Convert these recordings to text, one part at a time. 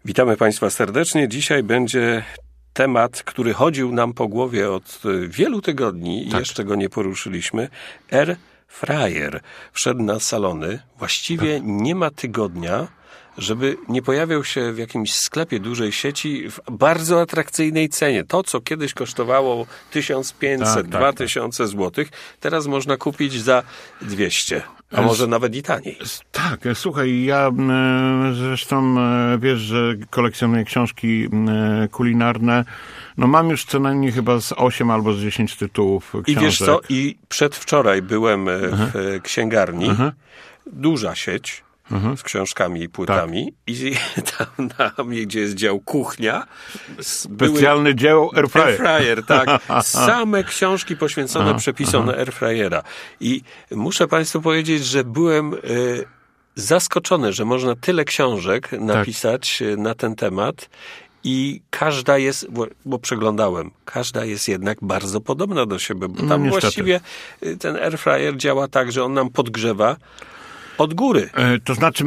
Witamy Państwa serdecznie. Dzisiaj będzie temat, który chodził nam po głowie od wielu tygodni i jeszcze go nie poruszyliśmy. Air fryer wszedł na salony. Właściwie nie ma tygodnia, żeby nie pojawiał się w jakimś sklepie dużej sieci w bardzo atrakcyjnej cenie. To, co kiedyś kosztowało 1500, 2000 złotych, teraz można kupić za 200. A może nawet i taniej. Tak, słuchaj, ja zresztą wiesz, że kolekcjonuję książki kulinarne. No mam już co najmniej chyba z 8 albo z 10 tytułów książek. I wiesz co, i przedwczoraj byłem w księgarni. Duża sieć z książkami i płytami. I tam na mnie, gdzie jest dział kuchnia, specjalny dział airfryer. Airfryer, tak. Same książki poświęcone przepisom na airfryera. I muszę Państwu powiedzieć, że byłem zaskoczony, że można tyle książek napisać na ten temat. I każda jest, bo przeglądałem, każda jest jednak bardzo podobna do siebie, bo tam właściwie ten airfryer działa tak, że on nam podgrzewa od góry. To znaczy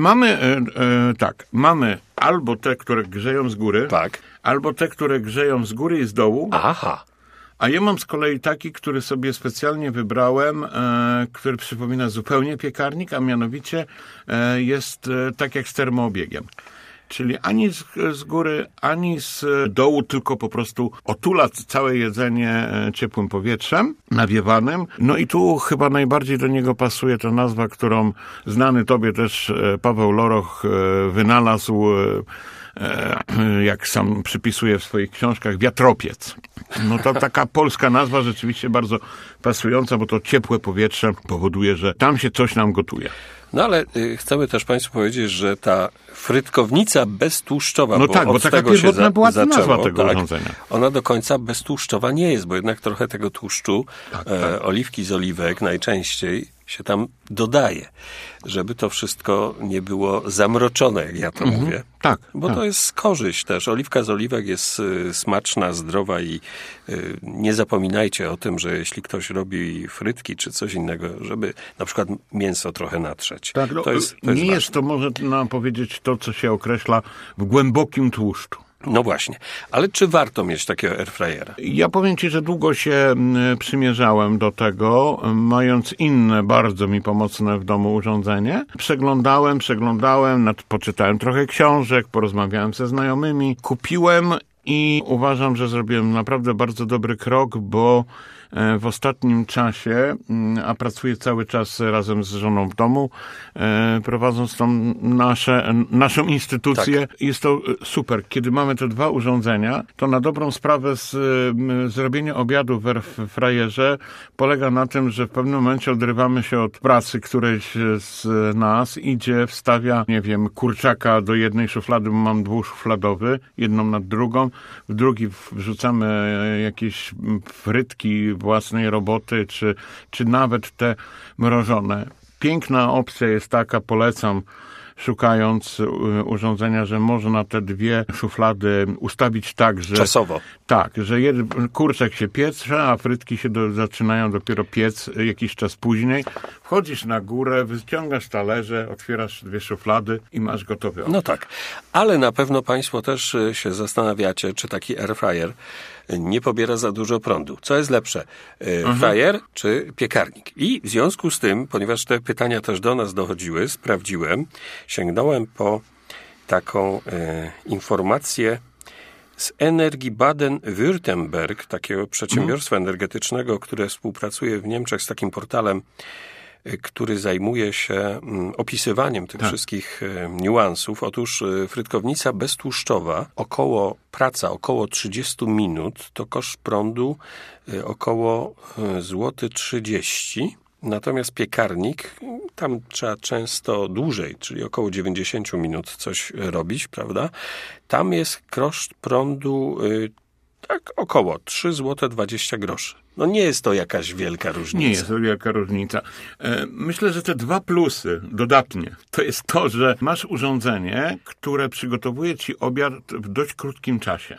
mamy albo te, które grzeją z góry, albo te, które grzeją z góry i z dołu. Aha. A ja mam z kolei taki, który sobie specjalnie wybrałem, który przypomina zupełnie piekarnik, a mianowicie jest tak jak z termoobiegiem. Czyli ani z góry, ani z dołu, tylko po prostu otula całe jedzenie ciepłym powietrzem, nawiewanym. No i tu chyba najbardziej do niego pasuje ta nazwa, którą znany tobie też Paweł Loroch wynalazł, jak sam przypisuje w swoich książkach, wiatropiec. No to taka polska nazwa rzeczywiście bardzo pasująca, bo to ciepłe powietrze powoduje, że tam się coś nam gotuje. No ale chcemy też Państwu powiedzieć, że ta frytkownica beztłuszczowa, bo od taka tego się była zaczęło, nazwa tego urządzenia. Ona do końca beztłuszczowa nie jest, bo jednak trochę tego tłuszczu, oliwki z oliwek najczęściej się tam dodaje, żeby to wszystko nie było zamroczone, jak ja to mówię. Bo to jest korzyść też. Oliwka z oliwek jest smaczna, zdrowa i nie zapominajcie o tym, że jeśli ktoś robi frytki czy coś innego, żeby na przykład mięso trochę natrzeć. Tak, to jest jest to, można powiedzieć, to, co się określa w głębokim tłuszczu. No właśnie. Ale czy warto mieć takiego airfryera? Ja powiem Ci, że długo się przymierzałem do tego, mając inne, bardzo mi pomocne w domu urządzenie. Przeglądałem, poczytałem trochę książek, porozmawiałem ze znajomymi, kupiłem i uważam, że zrobiłem naprawdę bardzo dobry krok, bo w ostatnim czasie, a pracuję cały czas razem z żoną w domu, prowadząc tą naszą instytucję, jest to super. Kiedy mamy te dwa urządzenia, to na dobrą sprawę zrobienie obiadu w airfryerze polega na tym, że w pewnym momencie odrywamy się od pracy. Któreś z nas idzie, wstawia, kurczaka do jednej szuflady, bo mam dwuszufladowy, jedną nad drugą, w drugi wrzucamy jakieś frytki własnej roboty, czy nawet te mrożone. Piękna opcja jest taka, polecam, szukając urządzenia, że można te dwie szuflady ustawić tak, że... Czasowo. Tak, że kurczak się piecze, a frytki się zaczynają dopiero piec jakiś czas później. Wchodzisz na górę, wyciągasz talerze, otwierasz dwie szuflady i masz gotowy obiad. No tak, ale na pewno Państwo też się zastanawiacie, czy taki airfryer nie pobiera za dużo prądu. Co jest lepsze? Fryer czy piekarnik? I w związku z tym, ponieważ te pytania też do nas dochodziły, sprawdziłem, sięgnąłem po taką informację z Energii Baden-Württemberg, takiego przedsiębiorstwa energetycznego, które współpracuje w Niemczech z takim portalem, który zajmuje się opisywaniem tych wszystkich niuansów. Otóż frytkownica beztłuszczowa, około 30 minut, to koszt prądu około złoty 30. Natomiast piekarnik, tam trzeba często dłużej, czyli około 90 minut coś robić, prawda? Tam jest koszt prądu tak około 3,20 zł. No nie jest to jakaś wielka różnica. Nie jest to wielka różnica. Myślę, że te dwa plusy dodatnie, to jest to, że masz urządzenie, które przygotowuje ci obiad w dość krótkim czasie.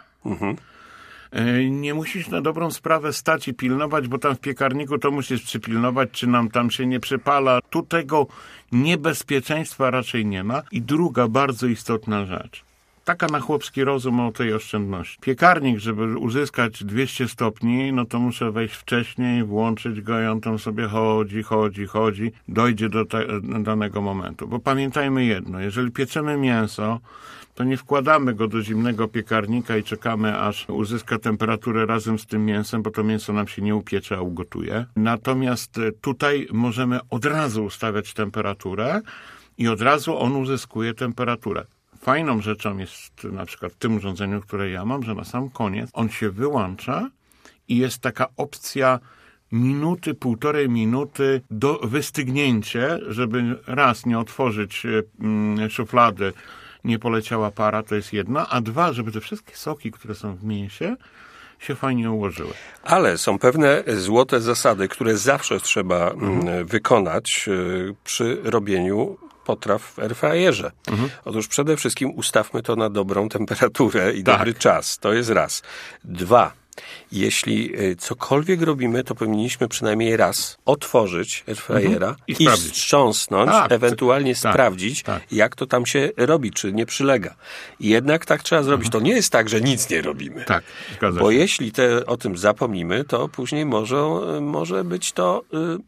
Nie musisz na dobrą sprawę stać i pilnować, bo tam w piekarniku to musisz przypilnować, czy nam tam się nie przepala. Tu tego niebezpieczeństwa raczej nie ma. I druga bardzo istotna rzecz. taka na chłopski rozum o tej oszczędności. Piekarnik, żeby uzyskać 200 stopni, no to muszę wejść wcześniej, włączyć go i on tam sobie chodzi, dojdzie do danego momentu. Bo pamiętajmy jedno, jeżeli pieczemy mięso, to nie wkładamy go do zimnego piekarnika i czekamy, aż uzyska temperaturę razem z tym mięsem, bo to mięso nam się nie upiecze, a ugotuje. Natomiast tutaj możemy od razu ustawiać temperaturę i od razu on uzyskuje temperaturę. Fajną rzeczą jest na przykład w tym urządzeniu, które ja mam, że na sam koniec on się wyłącza i jest taka opcja minuty, 1,5 minuty do wystygnięcia, żeby raz nie otworzyć szuflady, nie poleciała para, to jest jedna, a dwa, żeby te wszystkie soki, które są w mięsie, się fajnie ułożyły. Ale są pewne złote zasady, które zawsze trzeba wykonać przy robieniu potraw w airfryerze. Otóż przede wszystkim ustawmy to na dobrą temperaturę i dobry czas. To jest raz. 2. Jeśli cokolwiek robimy, to powinniśmy przynajmniej raz otworzyć airfryera i wstrząsnąć, ewentualnie sprawdzić, jak to tam się robi, czy nie przylega. I jednak tak trzeba zrobić. To nie jest tak, że nic nie robimy. Tak, zgadza się. Bo jeśli o tym zapomnimy, to później może być to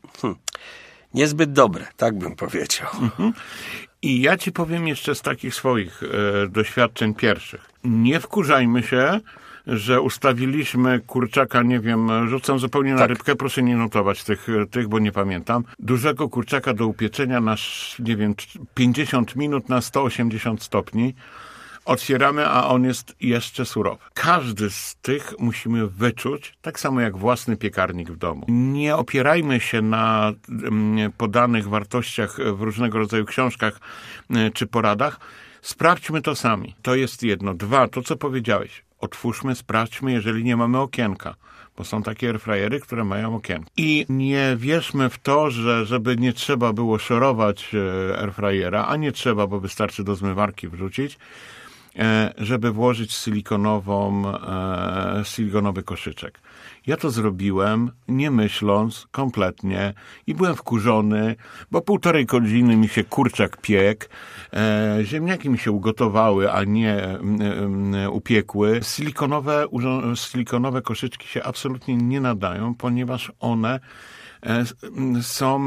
niezbyt dobre, tak bym powiedział. I ja ci powiem jeszcze z takich swoich doświadczeń pierwszych. Nie wkurzajmy się, że ustawiliśmy kurczaka, nie wiem, rzucam zupełnie na rybkę, proszę nie notować tych, bo nie pamiętam. Dużego kurczaka do upieczenia na, nie wiem, 50 minut na 180 stopni. Otwieramy, a on jest jeszcze surowy. Każdy z tych musimy wyczuć, tak samo jak własny piekarnik w domu. Nie opierajmy się na podanych wartościach w różnego rodzaju książkach czy poradach. Sprawdźmy to sami. To jest jedno. 2, to co powiedziałeś. Otwórzmy, sprawdźmy, jeżeli nie mamy okienka. Bo są takie airfryery, które mają okienko. I nie wierzmy w to, że żeby nie trzeba było szorować airfryera, a nie trzeba, bo wystarczy do zmywarki wrzucić, żeby włożyć silikonowy koszyczek. Ja to zrobiłem, nie myśląc kompletnie i byłem wkurzony, bo 1,5 godziny mi się kurczak piekł, ziemniaki mi się ugotowały, a nie upiekły. Silikonowe koszyczki się absolutnie nie nadają, ponieważ one są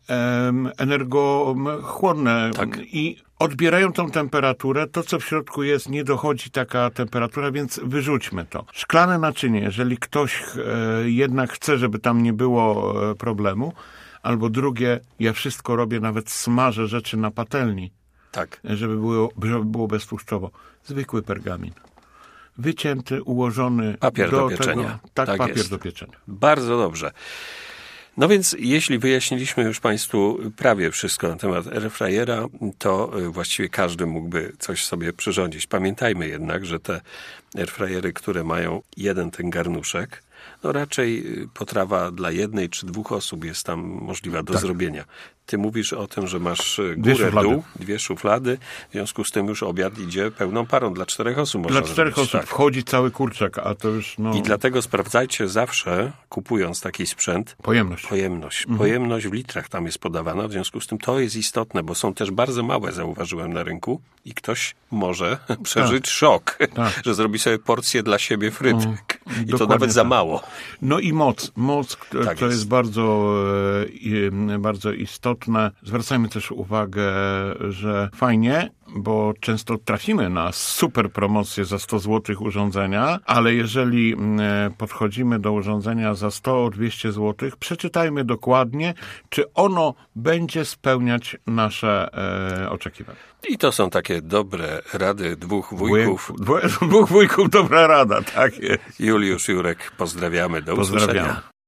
energochłonne i odbierają tą temperaturę. To, co w środku jest, nie dochodzi taka temperatura, więc wyrzućmy to. Szklane naczynie, jeżeli ktoś jednak chce, żeby tam nie było problemu, albo drugie, ja wszystko robię, nawet smażę rzeczy na patelni, żeby było beztłuszczowo. Zwykły pergamin. Wycięty, ułożony papier do pieczenia. Papier do pieczenia. Bardzo dobrze. No więc jeśli wyjaśniliśmy już Państwu prawie wszystko na temat airfryera, to właściwie każdy mógłby coś sobie przyrządzić. Pamiętajmy jednak, że te airfryery, które mają jeden ten garnuszek, no raczej potrawa dla 1 czy 2 osób jest tam możliwa do zrobienia. Ty mówisz o tym, że masz górę, dół, 2 szuflady, w związku z tym już obiad idzie pełną parą. Dla 4 osób można Dla 4 osób wchodzi cały kurczak, a to już I dlatego sprawdzajcie zawsze, kupując taki sprzęt, pojemność w litrach tam jest podawana, w związku z tym to jest istotne, bo są też bardzo małe, zauważyłem na rynku i ktoś może przeżyć szok, że zrobi sobie porcję dla siebie frytek. I to nawet za mało. No i moc. To jest bardzo, bardzo istotne. Zwracajmy też uwagę, że fajnie, bo często trafimy na super promocję za 100 zł urządzenia, ale jeżeli podchodzimy do urządzenia za 100-200 zł, przeczytajmy dokładnie, czy ono będzie spełniać nasze oczekiwania. I to są takie dobre rady 2 wujków. 2 wujków, dobra rada, tak jest. Juliusz, Jurek, pozdrawiamy. Do usłyszenia.